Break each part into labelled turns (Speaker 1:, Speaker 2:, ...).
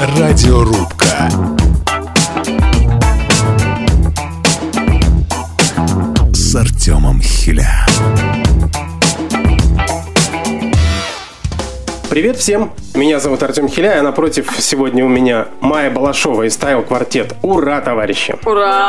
Speaker 1: Радиорубка. С Артемом Хиля.
Speaker 2: Привет всем! Меня зовут Артем Хиля, а напротив сегодня у меня Майя Балашова из Style Quartet. Ура, товарищи!
Speaker 3: Ура!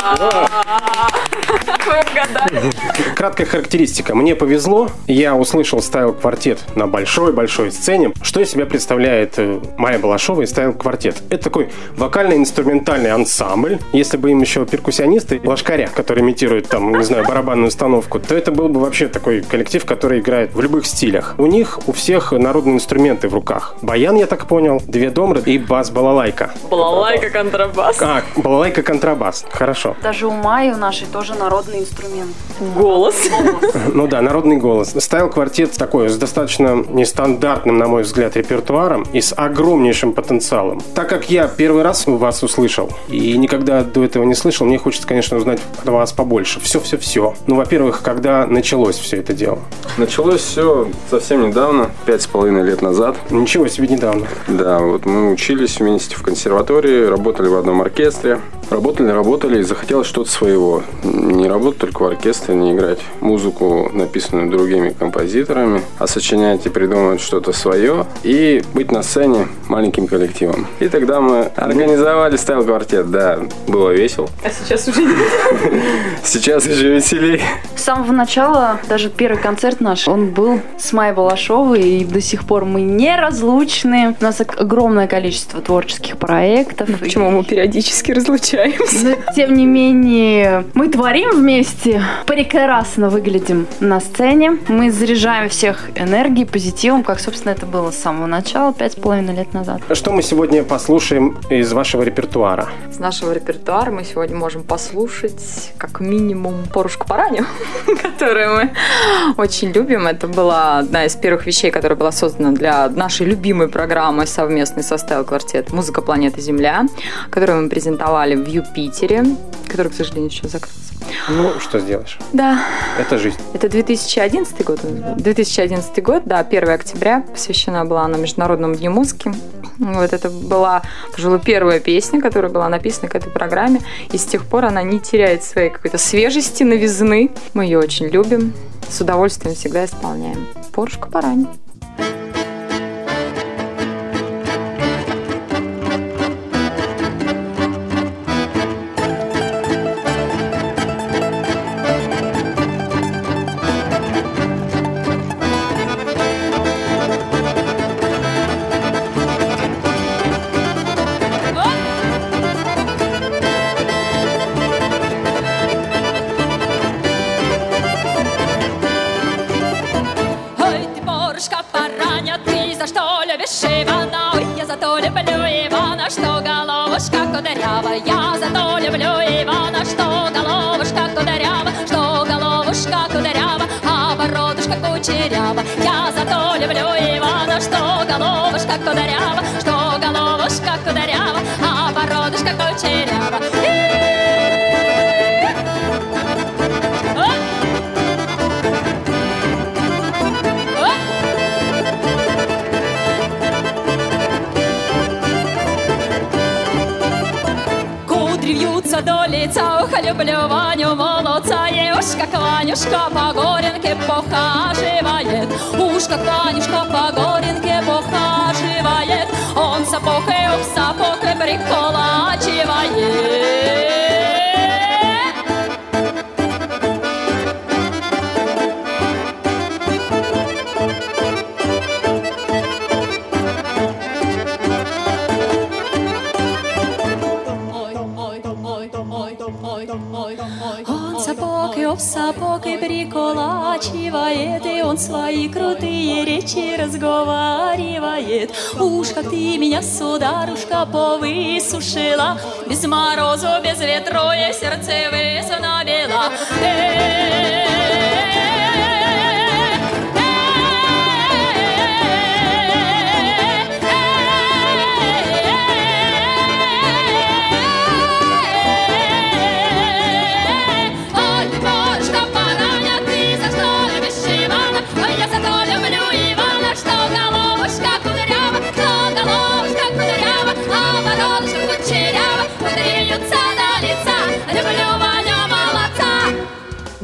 Speaker 3: Вы угадали.
Speaker 2: Краткая характеристика. Мне повезло, я услышал Style Quartet на большой-большой сцене. Что из себя представляет Майя Балашова и Style Quartet? Это такой вокально-инструментальный ансамбль. Если бы им еще перкуссионисты, лошкаря, которые имитируют там, не знаю, барабанную установку, то это был бы вообще такой коллектив, который играет в любых стилях. У них у всех народные инструменты в руках. Баян, я так понял, две домры и бас-балалайка.
Speaker 3: Балалайка-контрабас.
Speaker 2: Балалайка-контрабас. Хорошо.
Speaker 4: Даже у Майи у нашей тоже народный инструмент.
Speaker 3: Голос.
Speaker 2: Ну да, народный голос. Style Quartet такой, с достаточно нестандартным, на мой взгляд, репертуаром и с огромнейшим потенциалом. Так как я первый раз вас услышал и никогда до этого не слышал, мне хочется, конечно, узнать от вас побольше. Все. Ну, во-первых, когда началось все это дело?
Speaker 5: Началось все совсем недавно, 5,5 лет назад.
Speaker 2: Ничего себе, недавно.
Speaker 5: Да, вот мы учились вместе в консерватории, работали в одном оркестре. Работали, и захотелось что-то своего. Не работать только в оркестре, не играть музыку, написанную другими композиторами, а сочинять и придумывать что-то свое и быть на сцене маленьким коллективом. И тогда мы организовали Style Quartet, да, было весело.
Speaker 3: А сейчас уже нет.
Speaker 5: Сейчас уже веселее.
Speaker 4: С самого начала, даже первый концерт наш, он был с Майей Балашовой, и до сих пор мы неразлучны. У нас огромное количество творческих проектов.
Speaker 3: Почему мы периодически разлучаемся?
Speaker 4: Но, тем не менее, мы творим вместе, прекрасно выглядим на сцене. Мы заряжаем всех энергией, позитивом, как, собственно, это было с самого начала, 5,5 лет назад.
Speaker 2: Что мы сегодня послушаем из вашего репертуара?
Speaker 3: Из нашего репертуара мы сегодня можем послушать как минимум «Порушку по раню», которую мы очень любим. Это была одна из первых вещей, которая была создана для нашей любимой программы совместной со Style Quartet «Музыка планеты Земля», которую мы презентовали в Юпитере, который, к сожалению, сейчас закрылся.
Speaker 2: Ну, что сделаешь?
Speaker 3: Да.
Speaker 2: Это жизнь.
Speaker 3: Это 2011 год. 2011 год, да, 1 октября. Посвящена была она Международному дню музыки. Вот это была, пожалуй, первая песня, которая была написана к этой программе. И с тех пор она не теряет своей какой-то свежести, новизны. Мы ее очень любим. С удовольствием всегда исполняем. «Порушка по ране».
Speaker 6: Я зато люблю Ивана, что головушка кудрява, что головушка кудрява, а бородушка кучерява. Я зато люблю Ивана, что головушка кудрява, что головушка кудрява, а бородушка кучерява. Вьются до лица, ух, люблю Ваню молодца. И уж как Ванюшка по горенке похаживает, уж как Ванюшка по горенке похаживает, он сапог и об сапог и приколачивает. Он сапог и об сапог и приколачивает, и он свои крутые речи разговаривает. Уж как ты меня, сударушка, повысушила, без морозу, без ветру я сердце высунобила.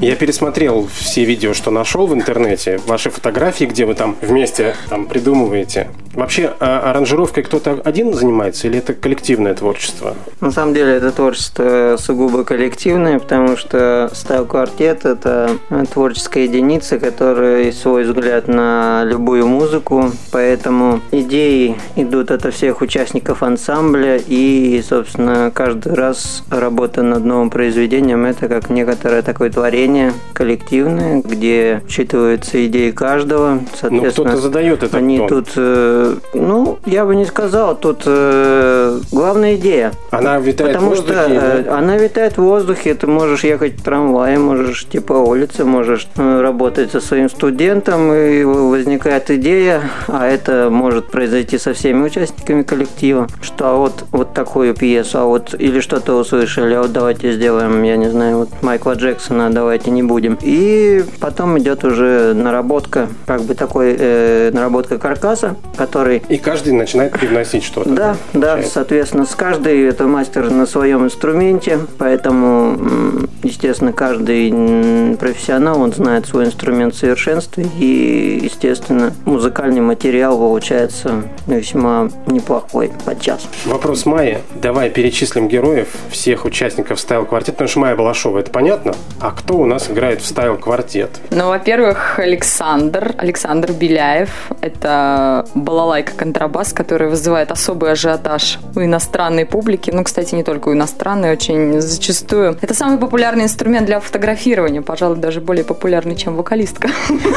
Speaker 2: Я пересмотрел все видео, что нашел в интернете, ваши фотографии, где вы там вместе придумываете. Вообще, аранжировкой кто-то один занимается или это коллективное творчество?
Speaker 7: На самом деле это творчество сугубо коллективное, потому что стайл-квартет – это творческая единица, которая свой взгляд на любую музыку, поэтому идеи идут от всех участников ансамбля, и, собственно, каждый раз работа над новым произведением – это как некоторое такое творение коллективное, где учитываются идеи каждого.
Speaker 2: Ну, кто-то задает этот
Speaker 7: они
Speaker 2: тон.
Speaker 7: Тут, я бы не сказал, тут главная идея.
Speaker 2: Она витает в воздухе?
Speaker 7: Потому что она витает в воздухе, ты можешь ехать в трамвае, можешь по улице, можешь работать со своим студентом, и возникает идея, а это может произойти со всеми участниками коллектива, что вот такую пьесу, или что-то услышали, давайте сделаем, я не знаю, Майкла Джексона, давайте не будем. И потом идет уже наработка, наработка каркаса, который...
Speaker 2: И каждый начинает привносить что-то.
Speaker 7: Да, соответственно, с каждый это мастер на своем инструменте, поэтому, естественно, каждый профессионал, он знает свой инструмент в совершенстве, и, естественно, музыкальный материал получается весьма неплохой подчас.
Speaker 2: Вопрос Майи. Давай перечислим героев, всех участников стайл-квартета, потому что Майя Балашова, это понятно? А кто у нас играет в стайл-квартет?
Speaker 3: Во-первых, Александр Беляев. Это балалайка-контрабас, который вызывает особый ажиотаж у иностранной публики. Кстати, не только у иностранной, очень зачастую. Это самый популярный инструмент для фотографирования, пожалуй, даже более популярный, чем вокалистка.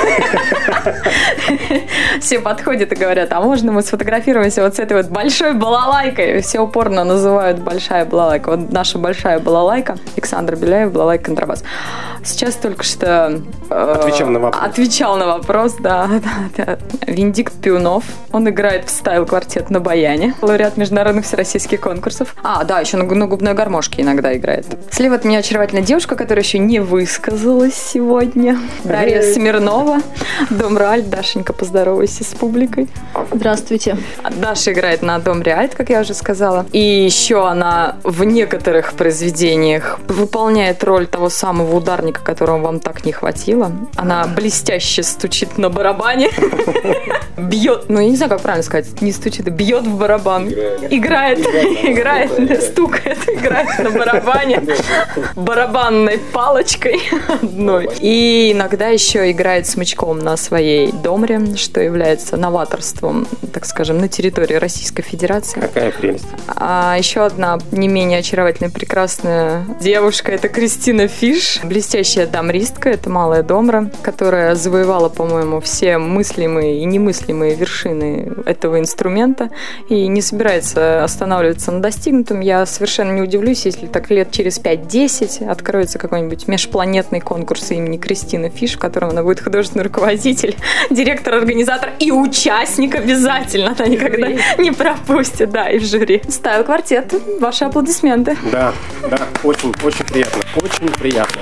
Speaker 3: Все подходят и говорят, а можно мы сфотографируемся с этой большой балалайкой? Все упорно называют большая балалайка. Наша большая балалайка. Александр Беляев, балалайка-контрабас. Сейчас только что отвечал на вопрос, да. Виндикт Пиунов. Он играет в стайл-квартет на баяне. Лауреат международных всероссийских конкурсов. Еще на губной гармошке иногда играет. Слева от меня очаровательная девушка, которая еще не высказалась сегодня. Дарья Смирнова. Дом Реальт. Дашенька, поздоровайся с публикой.
Speaker 8: Здравствуйте.
Speaker 3: Даша играет на Дом Реальт, как я уже сказала. И еще она в некоторых произведениях выполняет роль того самого ударника, которого вам так не хватило. Она блестяще стучит на барабане. Бьет, я не знаю, как правильно сказать, не стучит, бьет в барабан. Играет, стукает, играет на барабане барабанной палочкой одной. И иногда еще играет смычком на своей домре, что является новаторством, так скажем, на территории Российской Федерации.
Speaker 2: Какая прелесть.
Speaker 3: А еще одна не менее очаровательная, прекрасная девушка — это Кристина Фиш, блестящая дамристка, это малая домра, которая завоевала, по-моему, все мыслимые и немыслимые вершины этого инструмента и не собирается останавливаться на достигнутом. Я совершенно не удивлюсь, если так лет через 5-10 откроется какой-нибудь межпланетный конкурс имени Кристины Фиш, в котором она будет художественный руководитель, директор, организатор и участник обязательно. Она никогда не пропустит, да, и в жюри. Стайл-квартет, ваши аплодисменты.
Speaker 2: Да, очень приятно, очень приятно.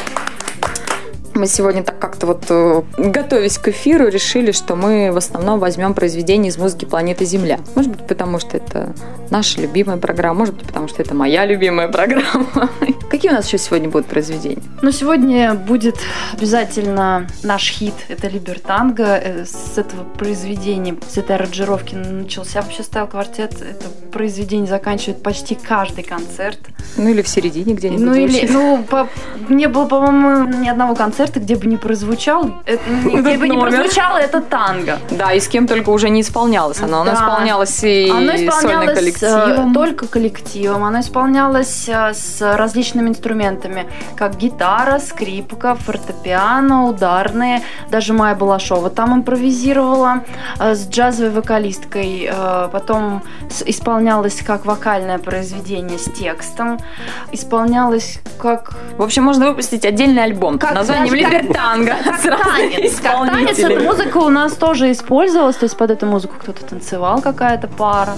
Speaker 3: Мы сегодня так как-то готовясь к эфиру, решили, что мы в основном возьмем произведения из музыки планеты Земля. Может быть, потому что это наша любимая программа, может быть, потому что это моя любимая программа. Какие у нас еще сегодня будут произведения?
Speaker 4: Сегодня будет обязательно наш хит, это «Либертанго». С этого произведения, с этой аранжировки начался вообще стайл-квартет. Это произведение заканчивает почти каждый концерт.
Speaker 3: Или в середине где-нибудь.
Speaker 4: Не было, по-моему, ни одного концерта, где бы не прозвучал, где бы не прозвучало это танго.
Speaker 3: Да, и с кем только уже не исполнялось. Оно исполнялось и сольным коллективом.
Speaker 4: Только коллективом. Оно исполнялось с различными инструментами, как гитара, скрипка, фортепиано, ударные. Даже Майя Балашова там импровизировала с джазовой вокалисткой. Потом исполнялось как вокальное произведение с текстом. Исполнялось как...
Speaker 3: В общем, можно выпустить отдельный альбом. Название «Либертанго».
Speaker 4: Как танец. Эта музыка у нас тоже использовалась. То есть под эту музыку кто-то танцевал, какая-то пара.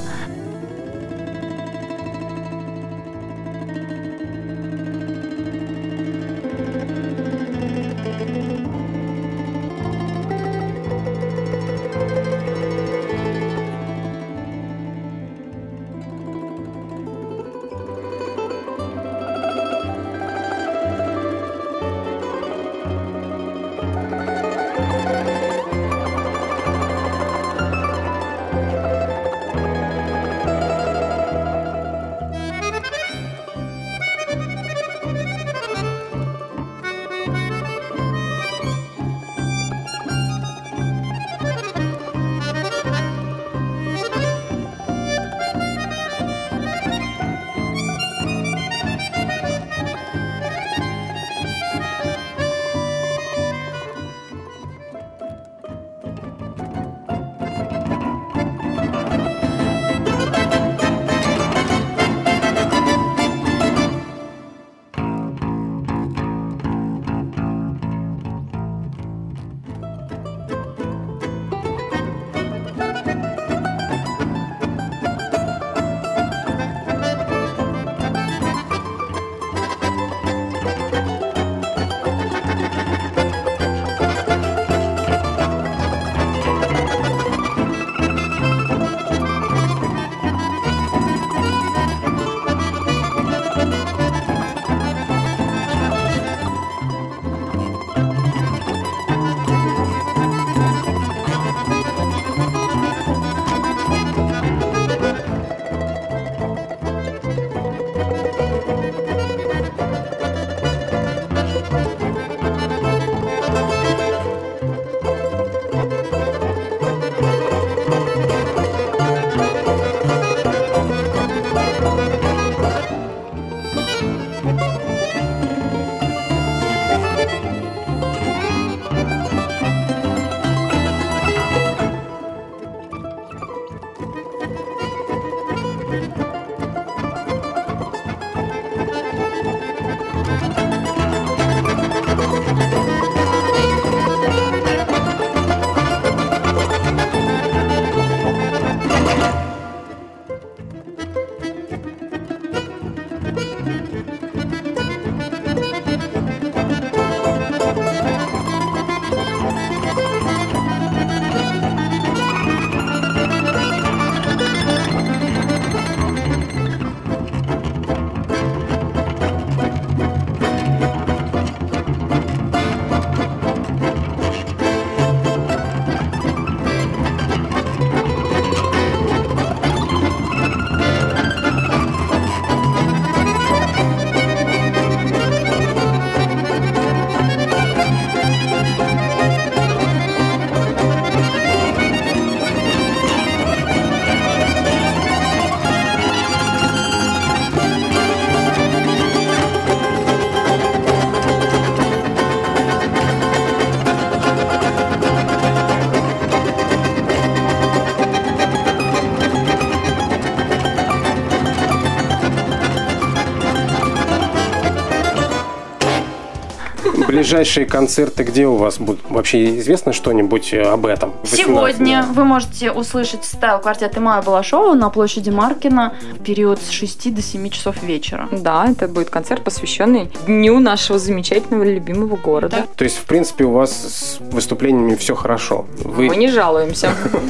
Speaker 2: Ближайшие концерты где у вас будут? Вообще известно что-нибудь об этом?
Speaker 4: Сегодня вы можете услышать стайл-квартет и Майя Балашова на площади Маркина в период с 6 до 7 часов вечера.
Speaker 3: Да, это будет концерт, посвященный дню нашего замечательного любимого города.
Speaker 2: Да. То есть, в принципе, у вас с выступлениями все хорошо?
Speaker 3: Мы не жалуемся.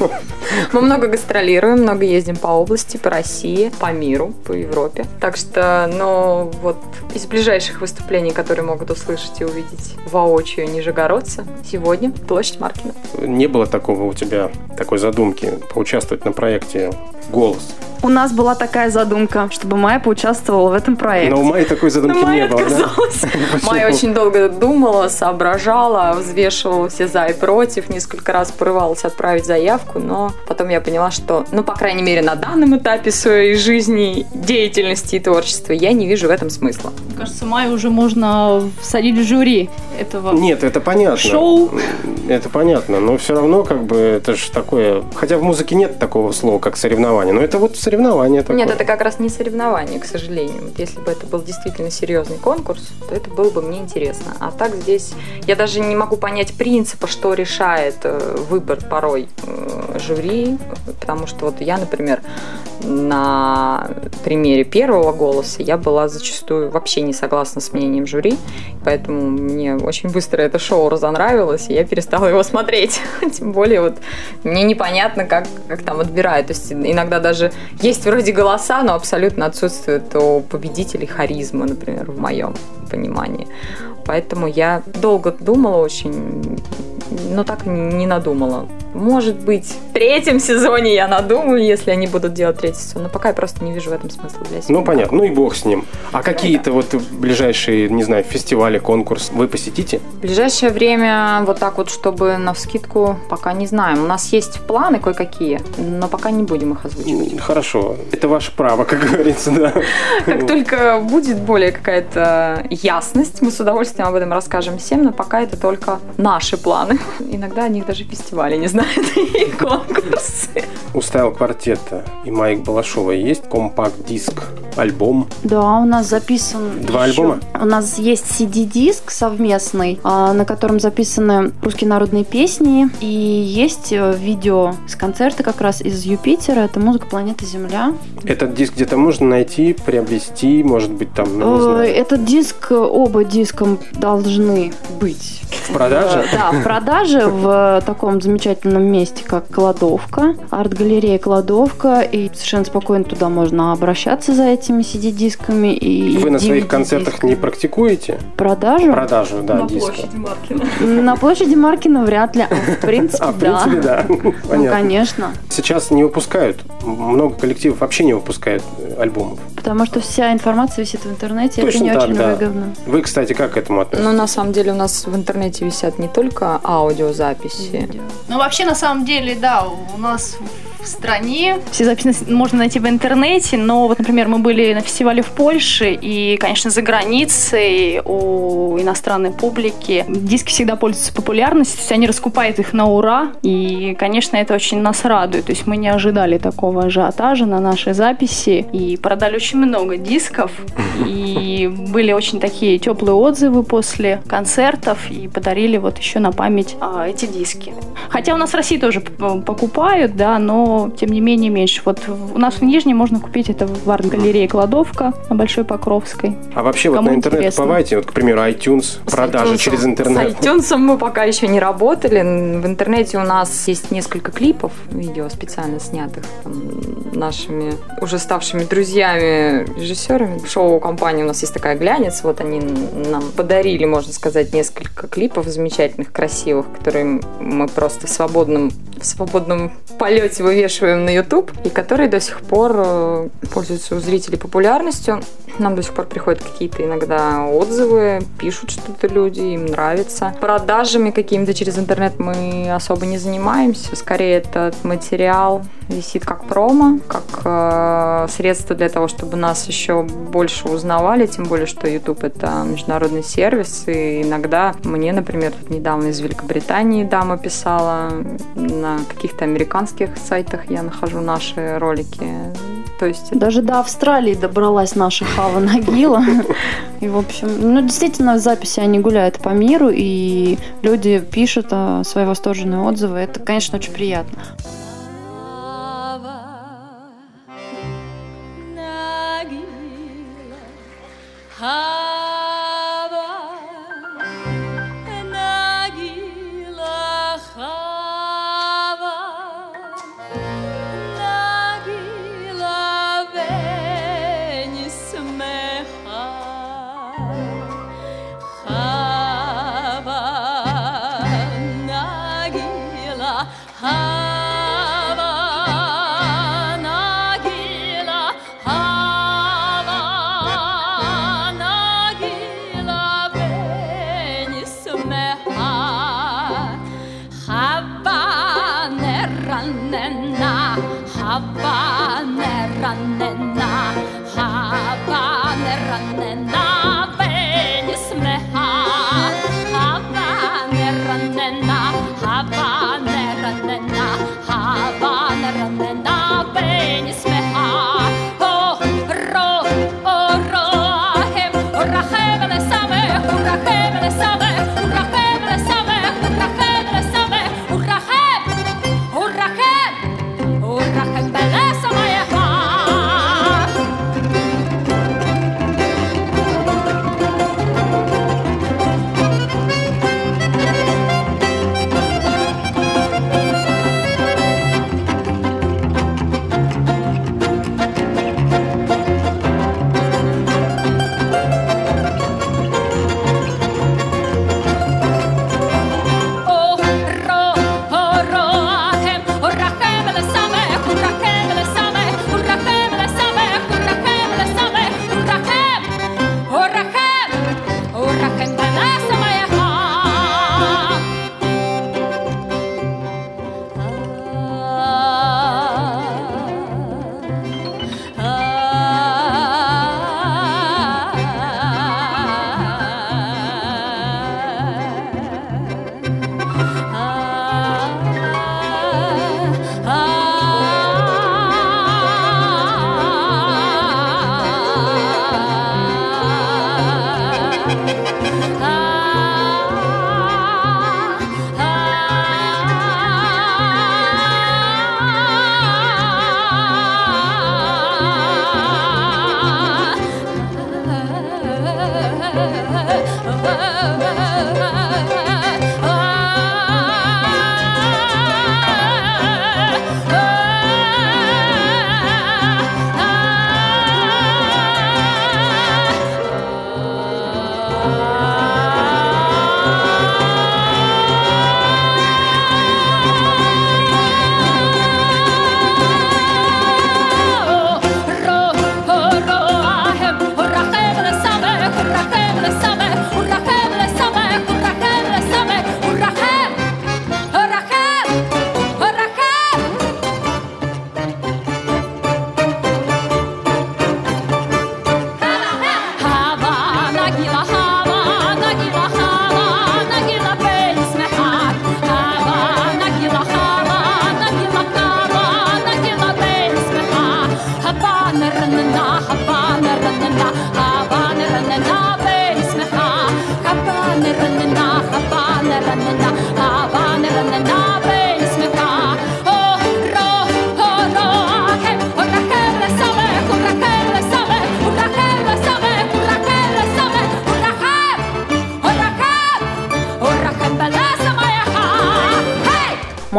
Speaker 3: Мы много гастролируем, много ездим по области, по России, по миру, по Европе. Так что, но вот из ближайших выступлений, которые могут услышать и увидеть воочию нижегородцы, сегодня площадь Маркина.
Speaker 2: Не было такого у тебя, такой задумки поучаствовать на проекте «Голос»?
Speaker 4: У нас была такая задумка, чтобы Майя поучаствовала в этом проекте.
Speaker 2: Но у Майи такой задумки не было, да?
Speaker 3: Майя очень долго думала, соображала, взвешивала все за и против, несколько раз порывалась отправить заявку, но потом я поняла, что, ну, по крайней мере, на данном этапе своей жизни, деятельности и творчества я не вижу в этом смысла.
Speaker 8: Мне кажется, Майю уже можно всадить в жюри этого
Speaker 2: Нет, это понятно.
Speaker 8: шоу.
Speaker 2: Это понятно, но все равно как бы это же такое... Хотя в музыке нет такого слова, как соревнование, но это вот соревнование такое.
Speaker 3: Нет, это как раз не соревнование, к сожалению. Вот если бы это был действительно серьезный конкурс, то это было бы мне интересно. А так здесь я даже не могу понять принципа, что решает выбор порой жюри, потому что вот я, например, на примере первого голоса я была зачастую вообще не согласна с мнением жюри, поэтому мне очень быстро это шоу разонравилось, и я перестала его смотреть. Тем более вот мне непонятно, как там отбирают. То есть иногда даже есть вроде голоса, но абсолютно отсутствует у победителей харизма, например, в моем понимании. Поэтому я долго думала очень, но так не надумала. Может быть, в третьем сезоне я надумаю, если они будут делать третий сезон. Но пока я просто не вижу в этом смысла для себя.
Speaker 2: Ну, понятно. Ну и бог с ним. А какие-то вот ближайшие, не знаю, фестивали, конкурс вы посетите?
Speaker 3: В ближайшее время вот так вот, чтобы навскидку, пока не знаем. У нас есть планы кое-какие, но пока не будем их озвучивать.
Speaker 2: Хорошо. Это ваше право, как говорится, да.
Speaker 3: Как только будет более какая-то ясность, мы с удовольствием об этом расскажем всем, но пока это только наши планы. Иногда о них даже фестивали не знают и конкурсы.
Speaker 2: У стайл-квартета и Майи Балашовой есть компакт-диск, альбом?
Speaker 4: Да, у нас записан...
Speaker 2: 2 альбома?
Speaker 4: У нас есть CD-диск совместный, на котором записаны русские народные песни, и есть видео с концерта как раз из Юпитера, это «Музыка планеты Земля».
Speaker 2: Этот диск где-то можно найти, приобрести, может быть, там, ну, не знаю.
Speaker 4: Этот диск, оба диска должны быть.
Speaker 2: В продаже?
Speaker 4: Да, в продаже в таком замечательном месте, как Кладовка, арт-галерея Кладовка, и совершенно спокойно туда можно обращаться за этими CD-дисками. И
Speaker 2: вы на своих концертах не практикуете?
Speaker 4: Продажу?
Speaker 2: Продажу, да,
Speaker 3: На
Speaker 2: диска.
Speaker 3: площади Маркина.
Speaker 4: На площади Маркина вряд ли. В принципе,
Speaker 2: да.
Speaker 4: Ну, конечно.
Speaker 2: Сейчас не выпускают. Много коллективов вообще не выпускают альбомов.
Speaker 4: Потому что вся информация висит в интернете,
Speaker 2: Точно
Speaker 4: это не
Speaker 2: так,
Speaker 4: очень
Speaker 2: да.
Speaker 4: выгодно.
Speaker 2: Вы, кстати, как к этому относитесь?
Speaker 3: Ну, на самом деле, у нас в интернете висят не только аудиозаписи.
Speaker 8: Ну, вообще, на самом деле, да, у нас
Speaker 4: в стране. Все записи можно найти в интернете, но вот, например, мы были на фестивале в Польше, и, конечно, за границей у иностранной публики диски всегда пользуются популярностью, то есть они раскупают их на ура, и, конечно, это очень нас радует. То есть мы не ожидали такого ажиотажа на нашей записи, и продали очень много дисков, и были очень такие теплые отзывы после концертов, и подарили вот еще на память эти диски. Хотя у нас в России тоже покупают, да, но тем не менее меньше. Вот у нас в Нижнем можно купить это в арт-галерее «Кладовка» на Большой Покровской.
Speaker 2: А вообще вот на интернет уповаете, вот, к примеру, iTunes, продажи через интернет?
Speaker 3: С iTunes мы пока еще не работали. В интернете у нас есть несколько клипов, видео специально снятых там, нашими уже ставшими друзьями режиссерами. В шоу-компании у нас есть такая «Глянец», вот они нам подарили, можно сказать, несколько клипов замечательных, красивых, которые мы просто в свободном полете вывешиваем на YouTube, и которые до сих пор пользуются у зрителей популярностью. Нам до сих пор приходят какие-то иногда отзывы, пишут что-то люди, им нравится. Продажами какими-то через интернет мы особо не занимаемся. Скорее, этот материал висит как промо, как средство для того, чтобы нас еще больше узнавали, тем более, что YouTube — это международный сервис, и иногда мне, например, тут недавно из Великобритании дама писала, на каких-то американских сайтах я нахожу наши ролики. То есть...
Speaker 4: Даже до Австралии добралась наша Хава Нагила. И, в общем, действительно, записи, они гуляют по миру, и люди пишут свои восторженные отзывы. Это, конечно, очень приятно.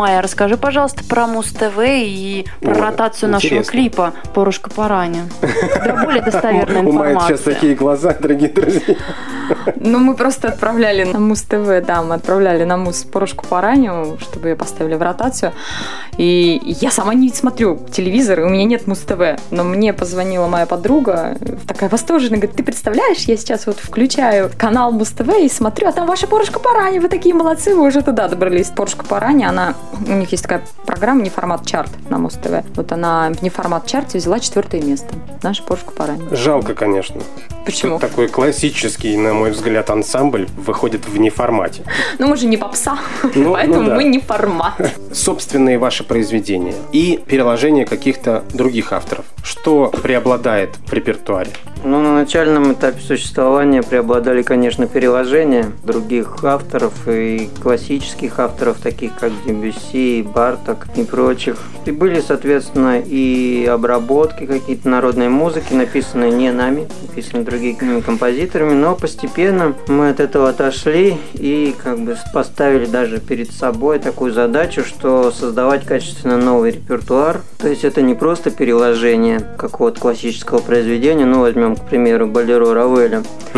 Speaker 4: Майя, расскажи, пожалуйста, про Муз-ТВ и про ротацию нашего клипа «Порушка по ране». Для более достоверной информации.
Speaker 2: У Майи сейчас такие глаза, дорогие друзья.
Speaker 3: Ну, мы просто отправляли на Муз-ТВ, да, мы отправляли на Муз «Порушку по ранию», чтобы ее поставили в ротацию. И я сама не смотрю телевизор, и у меня нет Муз-ТВ. Но мне позвонила моя подруга, такая восторженная, говорит: ты представляешь, я сейчас вот включаю канал Муз-ТВ и смотрю, а там ваша «Порушка по ране», вы такие молодцы, вы уже туда добрались. «Порушка по ране», у них есть такая программа «Неформат чарт» на Муз-ТВ. Вот она в «Неформат чарте» взяла 4 место. Наша «Порушка по ране».
Speaker 2: Жалко, конечно.
Speaker 3: Почему?
Speaker 2: Что такой классический, на мой взгляд, ансамбль выходит в неформате.
Speaker 3: Ну, мы же не попса, поэтому мы не формат.
Speaker 2: Собственные ваши произведения и переложение каких-то других авторов. Что преобладает в репертуаре?
Speaker 7: Ну, на начальном этапе существования преобладали, конечно, переложения других авторов и классических авторов, таких как Дебюсси, Барток и прочих. И были, соответственно, и обработки какие-то народной музыки, написанные не нами, написанные другими композиторами, но постепенно мы от этого отошли и как бы поставили даже перед собой такую задачу, что создавать качественно новый репертуар. То есть это не просто переложение какого-то классического произведения, ну, возьмем, к примеру, «Болеро» Равеля,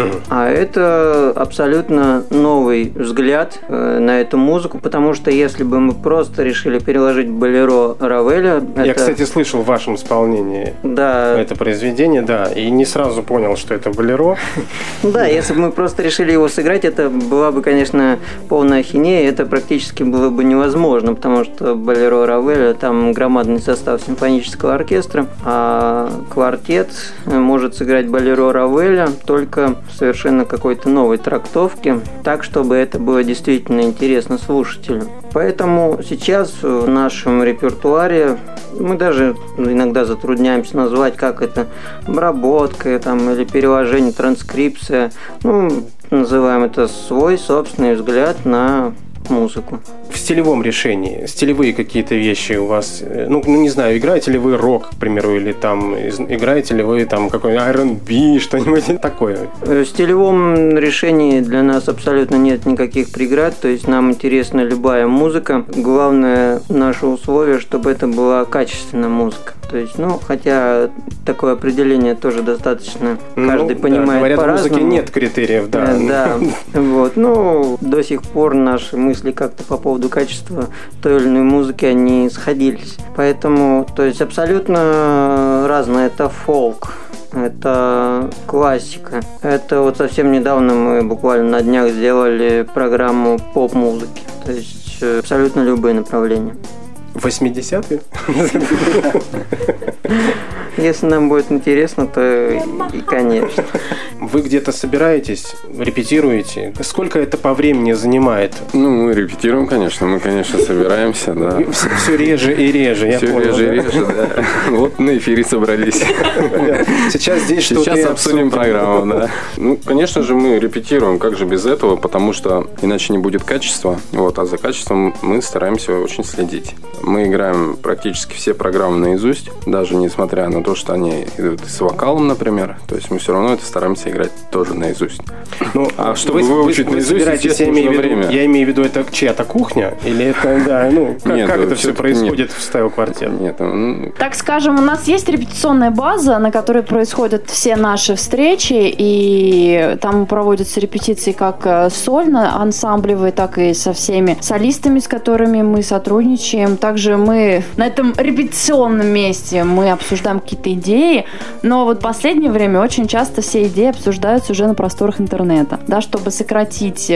Speaker 7: а это абсолютно новый взгляд на эту музыку, потому что если бы мы просто решили переложить «Болеро» Равеля...
Speaker 2: Я, кстати, слышал в вашем исполнении это произведение, да, и не сразу понял, что это «Болеро».
Speaker 7: Да, если бы мы просто решили его сыграть, это была бы, конечно, полная ахинея, это практически было бы невозможно, потому что «Болеро» Равеля, там громадный состав симфонического оркестра, а квартет может сыграть «Болеро» Равеля только в совершенно какой-то новой трактовке, так, чтобы это было действительно интересно слушателю. Поэтому сейчас в нашем репертуаре мы даже иногда затрудняемся назвать, как это, обработка там, или переложение, транскрипция. Ну, называем это свой собственный взгляд на музыку.
Speaker 2: В стилевом решении, стилевые какие-то вещи у вас, ну, не знаю, играете ли вы рок, к примеру, или там играете ли вы там какой-нибудь R&B, что-нибудь такое?
Speaker 7: В стилевом решении для нас абсолютно нет никаких преград, то есть нам интересна любая музыка. Главное наше условие, чтобы это была качественная музыка. То есть, ну, хотя такое определение тоже достаточно, каждый понимает
Speaker 2: говорят,
Speaker 7: по-разному.
Speaker 2: В музыке нет критериев, да.
Speaker 7: Да, вот, ну, до сих пор наши мысли как-то по поводу качества той или иной музыки, они сходились. Поэтому, то есть, абсолютно разное. Это фолк, это классика. Это вот совсем недавно мы буквально на днях сделали программу поп-музыки. То есть, абсолютно любые направления.
Speaker 2: 80-е?
Speaker 7: Если нам будет интересно, то и конечно.
Speaker 2: Вы где-то собираетесь, репетируете? Сколько это по времени занимает?
Speaker 5: Ну, мы репетируем, конечно. Мы, конечно, собираемся, да.
Speaker 2: Все реже и реже, я понял.
Speaker 5: Все реже и реже, да. Вот на эфире собрались.
Speaker 2: Сейчас здесь что-то...
Speaker 5: Сейчас обсудим программу, да. Ну, конечно же, мы репетируем, как же без этого, потому что иначе не будет качества. Вот, а за качеством мы стараемся очень следить. Мы играем практически все программы наизусть, даже несмотря на то, что они идут с вокалом, например. То есть мы все равно это стараемся играть тоже наизусть.
Speaker 2: Ну,
Speaker 5: а чтобы выучить наизусть, естественно, нужно время.
Speaker 2: Я имею в виду, это чья-то кухня? Или это, да, ну, как это все происходит в Style Quartet?
Speaker 5: Нет.
Speaker 4: Так скажем, у нас есть репетиционная база, на которой происходят все наши встречи, и там проводятся репетиции как сольно, ансамблевые, так и со всеми солистами, с которыми мы сотрудничаем. Также мы на этом репетиционном месте мы обсуждаем какие-то идеи, но вот в последнее время очень часто все идеи обсуждаются уже на просторах интернета, да, чтобы сократить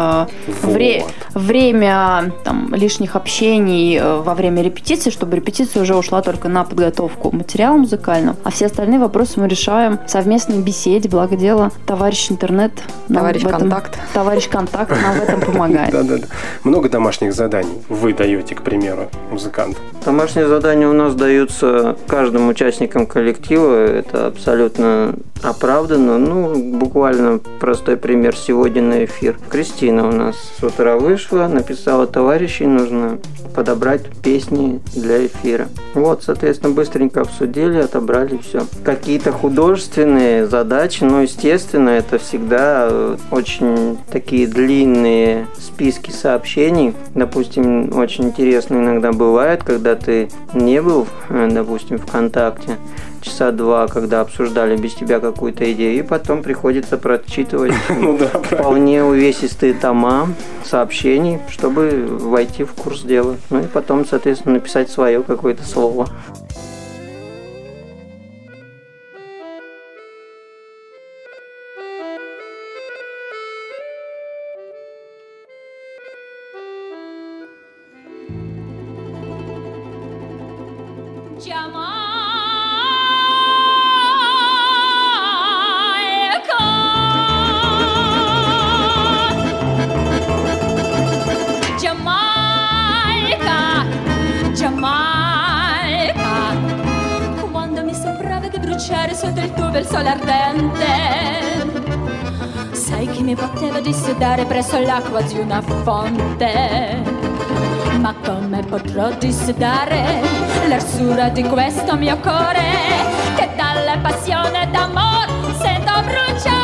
Speaker 4: время там, лишних общений во время репетиции, чтобы репетиция уже ушла только на подготовку материала музыкального, а все остальные вопросы мы решаем в совместной беседе, благо дела товарищ интернет,
Speaker 3: товарищ контакт
Speaker 4: нам в этом помогает.
Speaker 2: Да. Много домашних заданий вы даете, к примеру, музыкантам?
Speaker 7: Домашние задания у нас даются каждым участникам коллектива, это абсолютно оправданно. Ну, Буквально простой пример сегодня на эфир. Кристина у нас с утра вышла, написала: товарищей, нужно подобрать песни для эфира. Соответственно, быстренько обсудили, отобрали, все. Какие-то художественные задачи, естественно, это всегда очень такие длинные списки сообщений. Допустим, очень интересно иногда бывает, когда ты не был, допустим, ВКонтакте, часа два, когда обсуждали без тебя какую-то идею, и потом приходится прочитывать вполне увесистые тома сообщений, чтобы войти в курс дела. И потом, соответственно, написать свое какое-то слово.
Speaker 6: Sotto il tuo bel sole ardente, sai che mi poteva dissedare presso l'acqua di una fonte, ma come potrò dissedare l'arsura di questo mio cuore che dalla passione d'amor sento bruciar?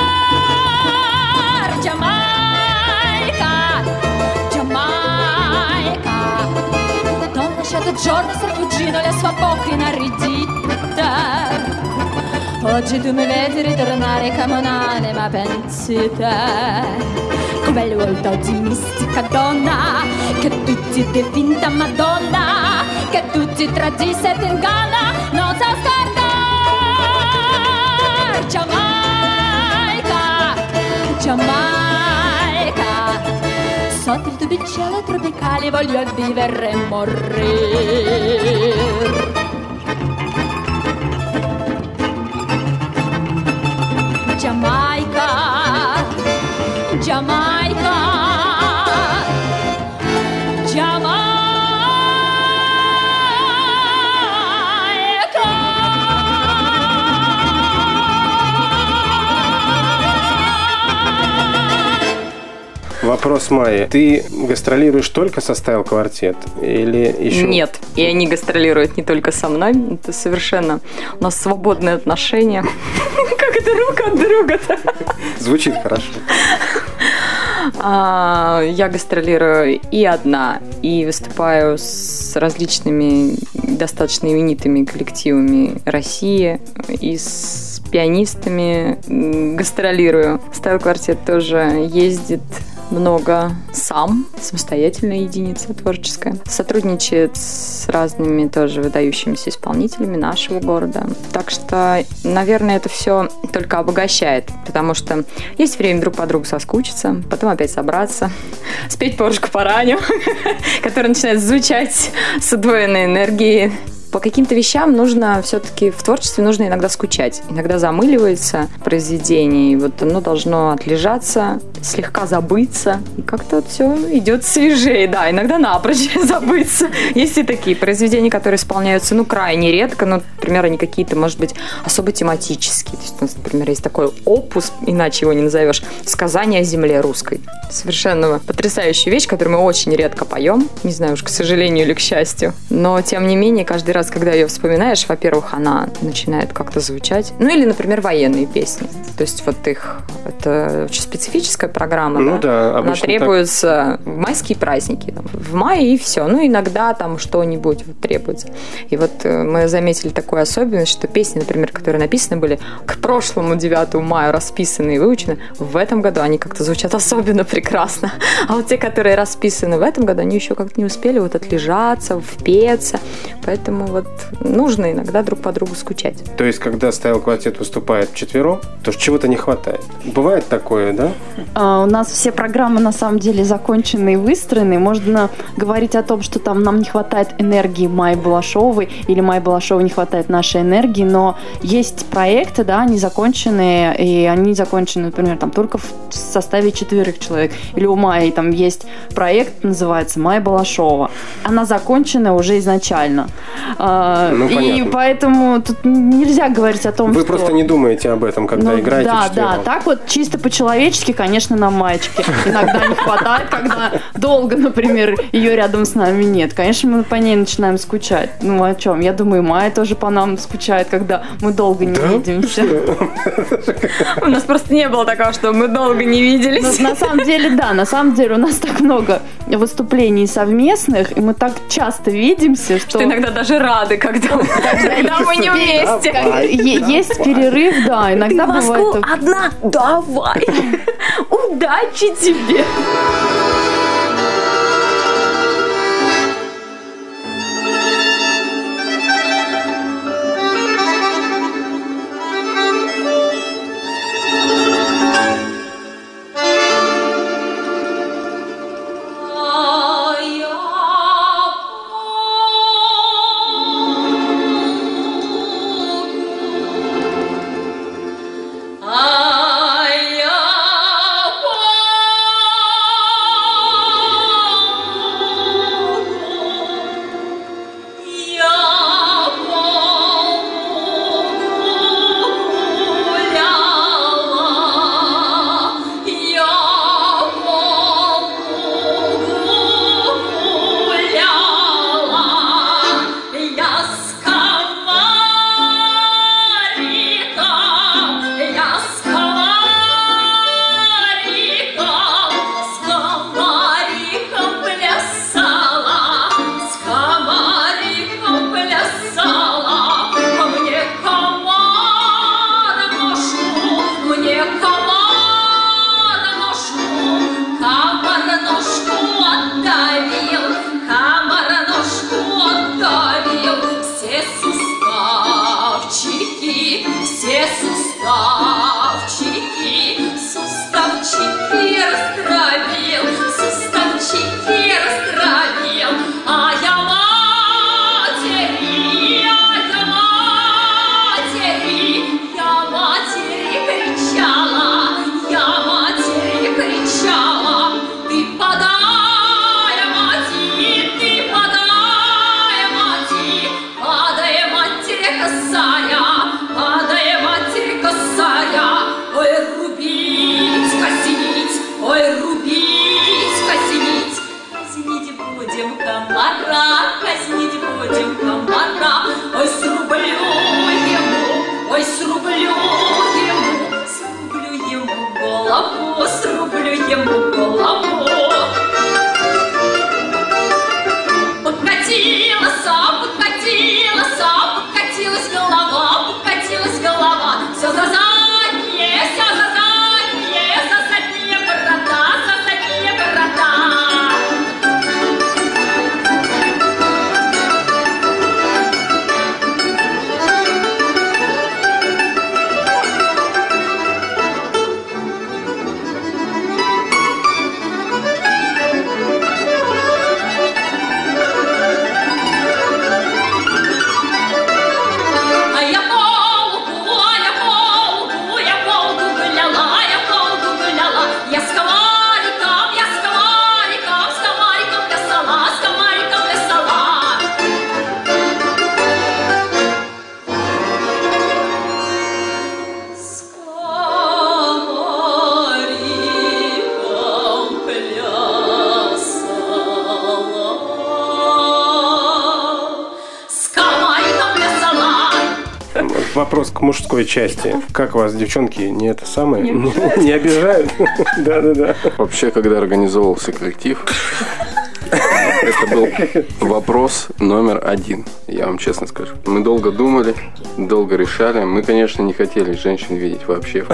Speaker 6: Giamaica, Giamaica, t'ho lasciato giorno sul cugino la sua bocca inaridita. Oggi tu mi vedi ritornare come un'anima pensita, come il volto di mistica donna che tutti di finta Madonna, che tutti tradisse e ti inganna, non sa scordare. Giamaica, Giamaica, sotto il tuo bicchiere tropicale voglio vivere e morire. Giamaica, Giamaica, Giamaica.
Speaker 2: Вопрос Майи. Ты гастролируешь только со Style Quartet или еще?
Speaker 3: Нет, и они гастролируют не только со мной. Это совершенно у нас свободные отношения. Как это друг от друга-то?
Speaker 2: Звучит хорошо.
Speaker 3: Я гастролирую и одна, и выступаю с различными достаточно именитыми коллективами России, и с пианистами гастролирую. Style Quartet тоже ездит много сам, самостоятельная единица творческая. Сотрудничает с разными тоже выдающимися исполнителями нашего города. Так что, наверное, это все только обогащает, потому что есть время друг по другу соскучиться, потом опять собраться, спеть «Порушку по раню», которая начинает звучать с удвоенной энергией. По каким-то вещам нужно все-таки в творчестве нужно иногда скучать. Иногда замыливается произведение, и вот оно должно отлежаться, слегка забыться, и как-то вот все идет свежее. Да, иногда напрочь забыться. Есть и такие произведения, которые исполняются, крайне редко, например, они какие-то, может быть, особо тематические. То есть у нас, например, есть такой опус, иначе его не назовешь, «Сказание о земле русской». Совершенно потрясающая вещь, которую мы очень редко поем. Не знаю уж, к сожалению или к счастью. Но, тем не менее, каждый раз, когда ее вспоминаешь, во-первых, она начинает как-то звучать. Или, например, военные песни. То есть вот их... Это очень специфическая программа.
Speaker 2: Да,
Speaker 3: она требуется в майские праздники. В мае и все. Иногда там что-нибудь требуется. И вот мы заметили такую особенность, что песни, например, которые написаны были к прошлому 9 мая, расписаны и выучены, в этом году они как-то звучат особенно прекрасно. А вот те, которые расписаны в этом году, они еще как-то не успели отлежаться, впеться. Поэтому нужно иногда друг по другу скучать.
Speaker 2: То есть, когда Style Quartet выступает вчетвером, то чего-то не хватает. Бывает такое, да?
Speaker 4: У нас все программы на самом деле закончены и выстроены. Можно говорить о том, что там нам не хватает энергии Майи Балашовой или Майи Балашовой не хватает нашей энергии, но есть проекты, да, они закончены, и они закончены, например, там только в составе 4 человек. Или у Майи там есть проект, называется «Майя Балашова». Она закончена уже изначально. И поэтому тут нельзя говорить о том,
Speaker 2: Вы
Speaker 4: что...
Speaker 2: просто не думаете об этом, когда играете вчетвером.
Speaker 4: Да, так вот чисто по-человечески, конечно, на Маечке иногда не хватает, когда долго, например, ее рядом с нами нет. Конечно, мы по ней начинаем скучать. Ну, о чем? Я думаю, Майя тоже по нам скучает, когда мы долго не видимся.
Speaker 3: У нас просто не было такого, что мы долго не виделись.
Speaker 4: На самом деле, да, на самом деле у нас так много выступлений совместных, и мы так часто видимся, что
Speaker 3: иногда даже рады, когда мы не вместе.
Speaker 4: Есть перерыв, да, иногда бывает.
Speaker 3: Одна? Давай! Удачи тебе!
Speaker 2: Вопрос к мужской части. Как вас, девчонки, не это самое? Не обижают? Да.
Speaker 5: Вообще, когда организовывался коллектив, это был вопрос номер 1, я вам честно скажу. Мы долго думали, долго решали. Мы, конечно, не хотели женщин видеть вообще.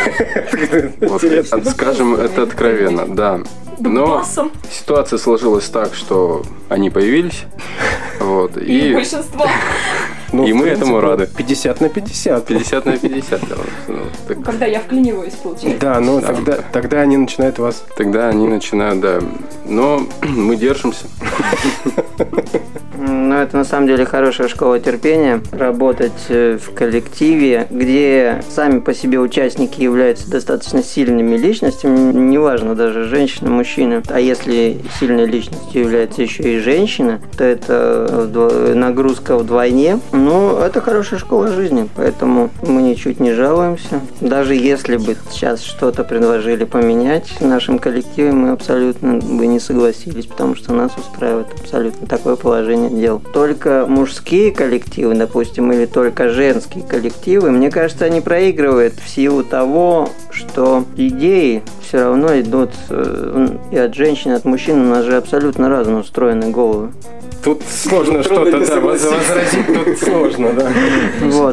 Speaker 5: Вот, скажем, это откровенно, да. Но ситуация сложилась так, что они появились. Вот, и
Speaker 3: большинство.
Speaker 2: Ну,
Speaker 5: и
Speaker 2: в
Speaker 5: мы
Speaker 2: принципе,
Speaker 5: этому рады.
Speaker 2: 50 на 50.
Speaker 5: 50 на 50. Да. Ну, так.
Speaker 3: Когда я вклиниваюсь, получается.
Speaker 2: Да, но тогда они начинают вас...
Speaker 5: Тогда они начинают, да. Но мы держимся.
Speaker 7: Ну, это на самом деле хорошая школа терпения. Работать в коллективе, где сами по себе участники являются достаточно сильными личностями, неважно даже женщина, мужчина. А если сильной личностью является еще и женщина, то это нагрузка вдвойне. Ну, это хорошая школа жизни, поэтому мы ничуть не жалуемся. Даже если бы сейчас что-то предложили поменять в нашем коллективе, мы абсолютно бы не согласились, потому что нас устраивает абсолютно такое положение дел. Только мужские коллективы, допустим, или только женские коллективы, мне кажется, они проигрывают в силу того, что идеи все равно идут и от женщин, и от мужчин. У нас же абсолютно разно устроены головы.
Speaker 2: Тут сложно что-то возразить, тут сложно, да.
Speaker 7: Вот,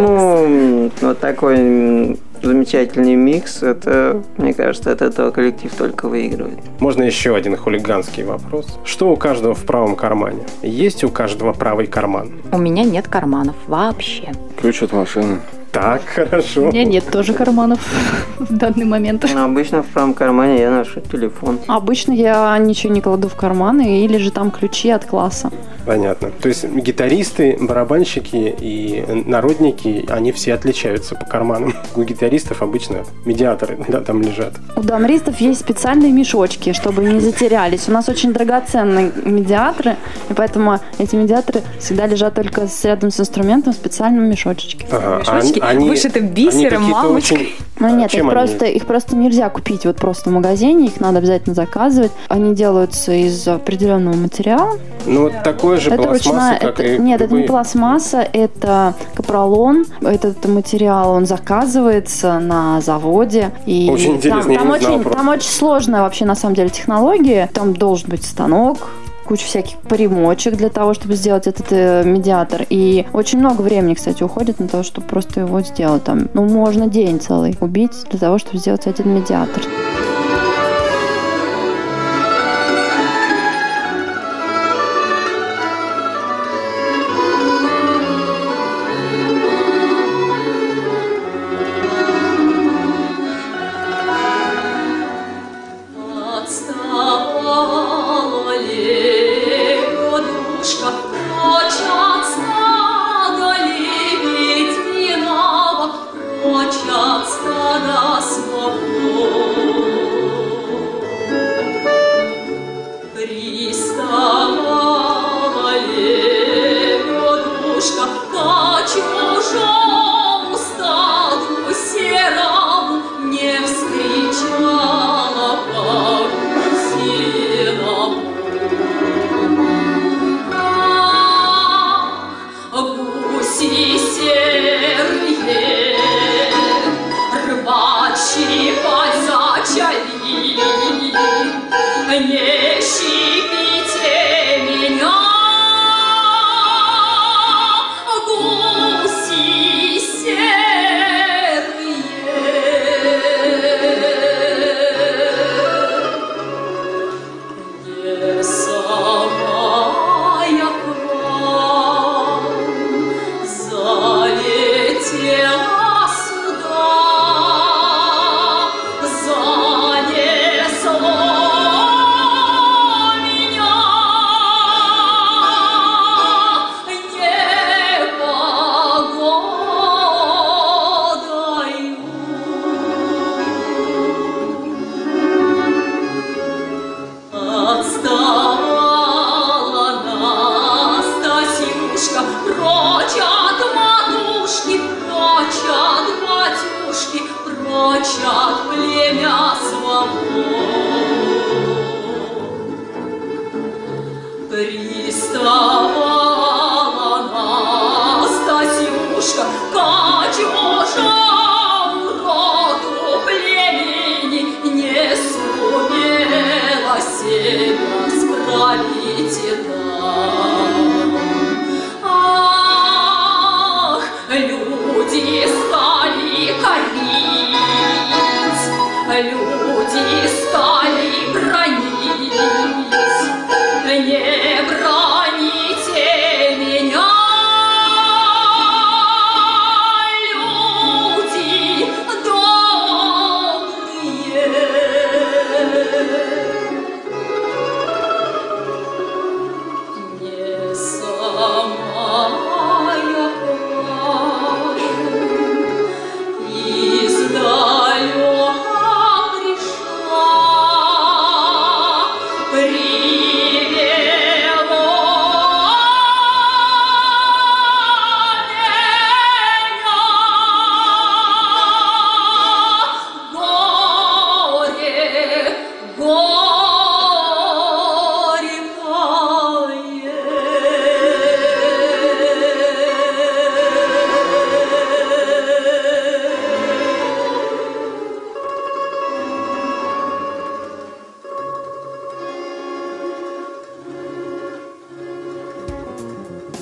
Speaker 7: поэтому вот такой замечательный микс, это, мне кажется, от этого коллектив только выигрывает.
Speaker 2: Можно еще один хулиганский вопрос. Что у каждого в правом кармане? Есть у каждого правый карман?
Speaker 3: У меня нет карманов вообще.
Speaker 5: Ключ от машины.
Speaker 2: Так, хорошо.
Speaker 8: У меня нет тоже карманов в данный момент.
Speaker 7: Но обычно в правом кармане я ношу телефон.
Speaker 8: Обычно я ничего не кладу в карманы, или же там ключи от класса.
Speaker 2: Понятно. То есть гитаристы, барабанщики и народники, они все отличаются по карманам. У гитаристов обычно медиаторы, да, там лежат.
Speaker 8: У дамристов есть специальные мешочки, чтобы не затерялись. У нас очень драгоценные медиаторы, и поэтому эти медиаторы всегда лежат только рядом с инструментом в специальном мешочке.
Speaker 2: Ага.
Speaker 3: Мешочки вышиты бисером, мамочкой.
Speaker 8: Ну нет, их просто нельзя купить вот просто в магазине, их надо обязательно заказывать. Они делаются из определенного материала.
Speaker 2: Ну вот такой же пластмасса, как и
Speaker 8: Нет,
Speaker 2: любые.
Speaker 8: это не пластмасса, это капролон. Этот материал, он заказывается на заводе. И
Speaker 2: очень интересно, я не знал.
Speaker 8: Там очень сложная вообще на самом деле технология. Там должен быть станок, куча всяких примочек для того, чтобы сделать этот медиатор. И очень много времени, кстати, уходит на то, чтобы просто его сделать. Там, можно день целый убить для того, чтобы сделать один медиатор.
Speaker 6: Самая край, зале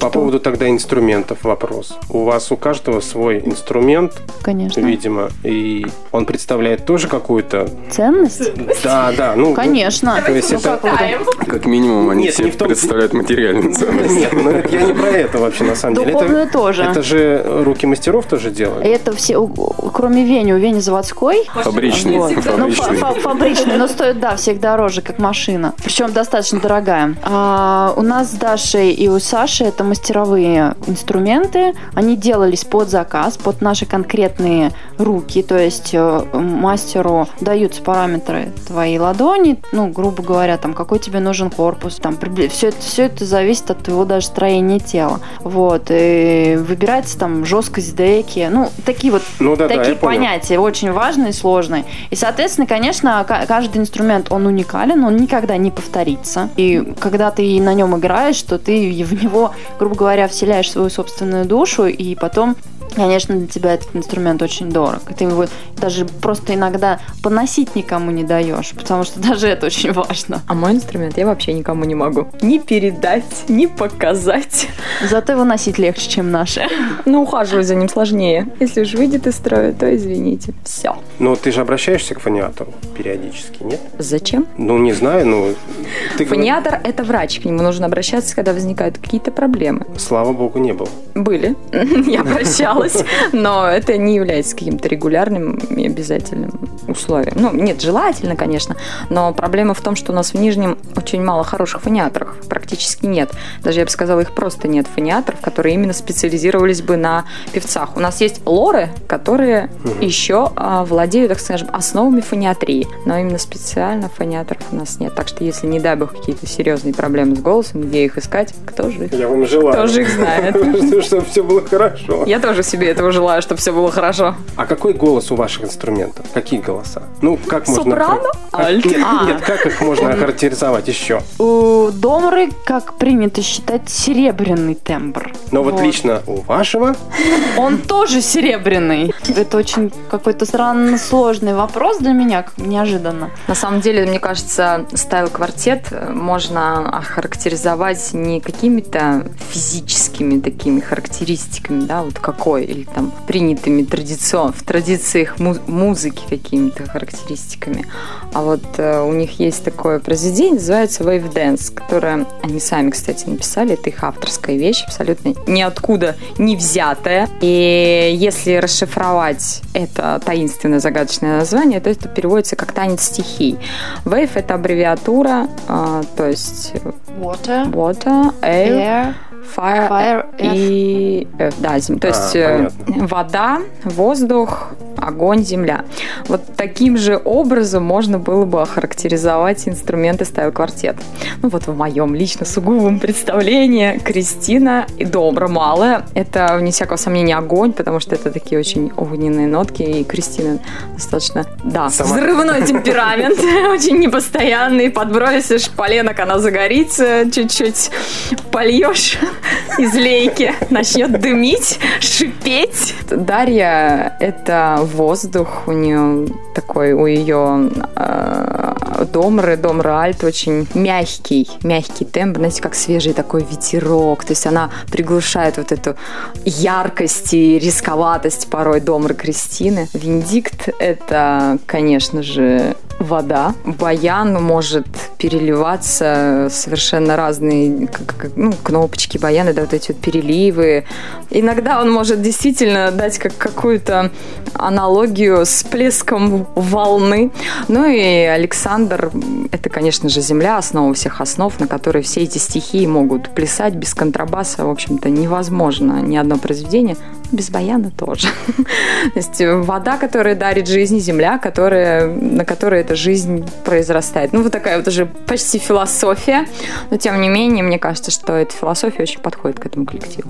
Speaker 2: По поводу тогда инструментов вопрос. У вас у каждого свой инструмент,
Speaker 8: Конечно.
Speaker 2: видимо, и он представляет тоже какую-то...
Speaker 8: Ценность?
Speaker 2: Да. Ну,
Speaker 8: Конечно.
Speaker 2: То есть это...
Speaker 5: Как минимум, они
Speaker 2: Нет,
Speaker 5: все
Speaker 2: не в том-
Speaker 5: представляют материальную ценность.
Speaker 2: Нет, ну я не про это вообще, на самом деле.
Speaker 8: Духовную тоже.
Speaker 2: Это же руки мастеров тоже делают.
Speaker 8: Это все, кроме Вени, у Вени заводской.
Speaker 5: Фабричный.
Speaker 8: Вот. Ну,
Speaker 5: Фабричный.
Speaker 8: фабричный, но стоит, да, всех дороже, как машина. Причем достаточно дорогая. У нас с Дашей и у Саши это мастеровые инструменты. Они делались под заказ, под наши конкретные руки. То есть мастеру даются параметры твоей ладони, ну, грубо говоря, там, какой тебе нужен корпус. Там, все это зависит от твоего даже строения тела. Вот. И выбирается там жесткость деки. Ну, такие вот такие понятия очень важные и сложные. И, соответственно, конечно, каждый инструмент, он уникален, он никогда не повторится. И когда ты на нем играешь, то ты в него, грубо говоря, вселяешь свою собственную душу, и потом, конечно, для тебя этот инструмент очень дорог. Ты его даже просто иногда поносить никому не даешь, потому что даже это очень важно.
Speaker 3: А мой инструмент я вообще никому не могу ни передать, ни показать.
Speaker 8: Зато его носить легче, чем наши.
Speaker 3: Но ухаживать за ним сложнее. Если уж выйдет из строя, то извините. Все.
Speaker 2: Но ты же обращаешься к фониатору периодически, нет?
Speaker 3: Зачем?
Speaker 2: Ну, не знаю,
Speaker 3: Фониатор – это врач. К нему нужно обращаться, когда возникают какие-то проблемы.
Speaker 2: Слава богу, не было.
Speaker 3: Были. Я обращалась. Но это не является каким-то регулярным и обязательным условием. Ну, нет, желательно, конечно. Но проблема в том, что у нас в Нижнем очень мало хороших фониаторов. Практически нет. Даже, я бы сказала, их просто нет фониаторов, которые именно специализировались бы на певцах. У нас есть лоры, которые еще владеют, так скажем, основами фониатрии. Но именно специально фониаторов у нас нет. Так что, если, не дай бог, какие-то серьезные проблемы с голосом, где их искать, кто же их?
Speaker 2: Я вам желаю.
Speaker 3: Кто же их знает?
Speaker 2: Чтобы все было хорошо.
Speaker 3: Я тоже себе этого желаю, чтобы все было хорошо.
Speaker 2: А какой голос у ваших инструментов? Какие голоса? Ну, как можно...
Speaker 3: Сопрано? Альт?
Speaker 2: Нет, как их можно охарактеризовать еще?
Speaker 8: У домры, как принято считать, серебряный тембр.
Speaker 2: Но вот лично у вашего...
Speaker 8: Он тоже серебряный. Это очень какой-то странно сложный вопрос для меня, неожиданно.
Speaker 3: На самом деле, мне кажется, стайл-квартет можно охарактеризовать не какими-то физическими такими характеристиками, да, вот какой, или там принятыми в традициях музыки какими-то характеристиками. А вот у них есть такое произведение, называется Wave Dance, которое они сами, кстати, написали. Это их авторская вещь, абсолютно ниоткуда не взятая. И если расшифровать это таинственное загадочное название, то это переводится как танец стихий. Wave — это аббревиатура, то есть water, air, fire и earth, да, то есть вода, воздух, огонь, земля. Вот таким же образом можно было бы охарактеризовать инструменты стайл-квартета. Ну вот в моем лично сугубом представлении Кристина и Домра малая. Это, вне всякого сомнения, огонь, потому что это такие очень огненные нотки, и Кристина достаточно, взрывной темперамент, очень непостоянный. Подбросишь поленок, она загорится, чуть-чуть польешь из лейки, начнет дымить, шипеть. Дарья — это воздух, у нее такой, у ее домры альт очень мягкий тембр, знаете, как свежий такой ветерок, то есть она приглушает вот эту яркость и рисковатость порой домры Кристины. Венедикт — это, конечно же, вода. Баян может переливаться совершенно разные кнопочки баяна, да, вот эти вот переливы. Иногда он может действительно дать какую-то аналогию с плеском волны. Ну и Александр — это, конечно же, земля, основа всех основ, на которой все эти стихии могут плясать. Без контрабаса, в общем-то, невозможно ни одно произведение. Без баяна тоже. То есть вода, которая дарит жизнь, земля, на которой эта жизнь произрастает. Ну, вот такая вот уже почти философия. Но, тем не менее, мне кажется, что эта философия очень подходит к этому коллективу.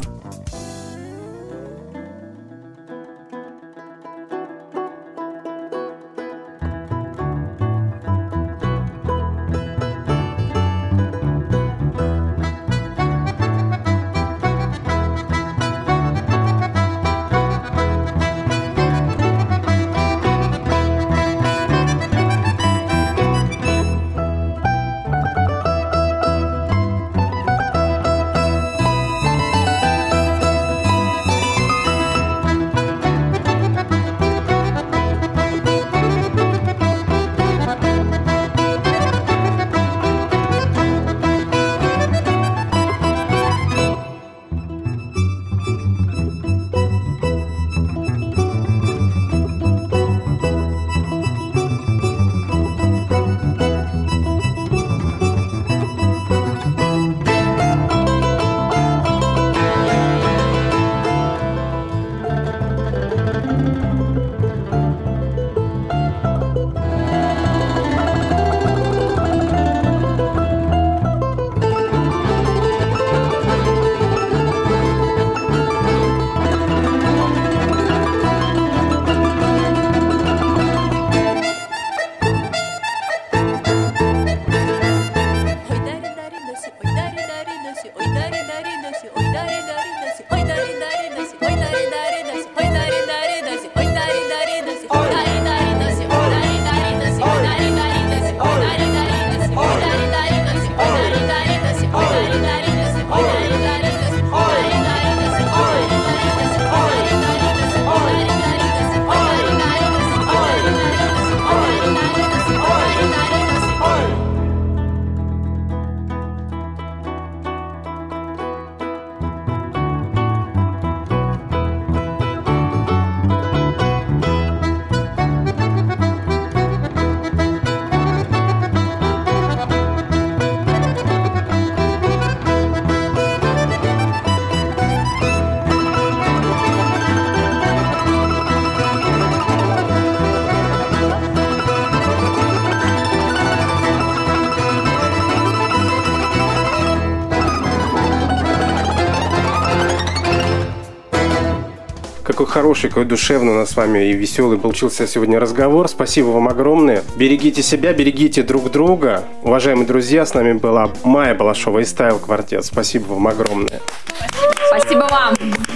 Speaker 2: Какой хороший, какой душевный у нас с вами и веселый получился сегодня разговор. Спасибо вам огромное. Берегите себя, берегите друг друга. Уважаемые друзья, с нами была Майя Балашова и Style Quartet. Спасибо вам огромное.
Speaker 3: Спасибо вам.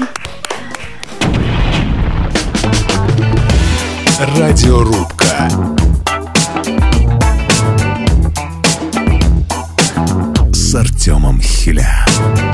Speaker 1: Радиорубка. С Артемом Хиля.